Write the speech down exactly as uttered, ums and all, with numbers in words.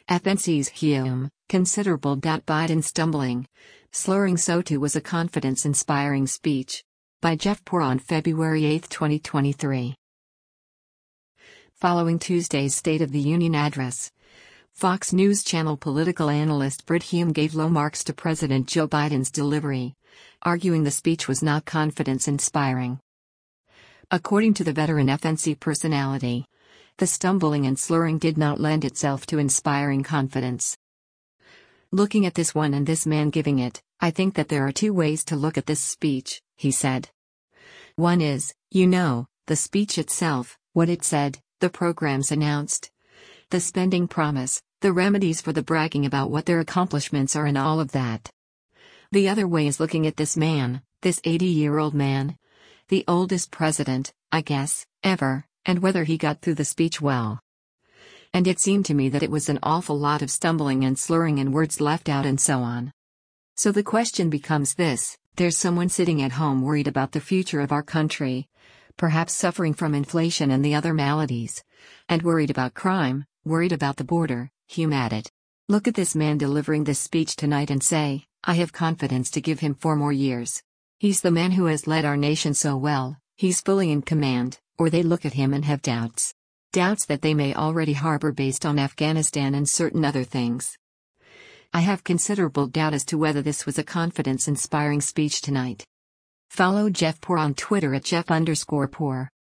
F N C's Hume, considerable doubt Biden stumbling, slurring so too was a confidence-inspiring speech. By Jeff Poor on February eighth twenty twenty-three. Following Tuesday's State of the Union address, Fox News Channel political analyst Brit Hume gave low marks to President Joe Biden's delivery, arguing the speech was not confidence-inspiring. According to the veteran F N C personality, the stumbling and slurring did not lend itself to inspiring confidence. Looking at this one and this man giving it, I think that there are two ways to look at this speech, he said. One is, you know, the speech itself, what it said, the programs announced, the spending promise, the remedies for the bragging about what their accomplishments are and all of that. The other way is looking at this man, this eighty-year-old man, the oldest president, I guess, ever, and whether he got through the speech well. And it seemed to me that it was an awful lot of stumbling and slurring and words left out and so on. So the question becomes this: there's someone sitting at home worried about the future of our country, perhaps suffering from inflation and the other maladies, and worried about crime, worried about the border. Hume added. Look at this man delivering this speech tonight and say, I have confidence to give him four more years. He's the man who has led our nation so well, he's fully in command. Or they look at him and have doubts. Doubts that they may already harbor based on Afghanistan and certain other things. I have considerable doubt as to whether this was a confidence-inspiring speech tonight. Follow Jeff Poor on Twitter at Jeff underscore Poor.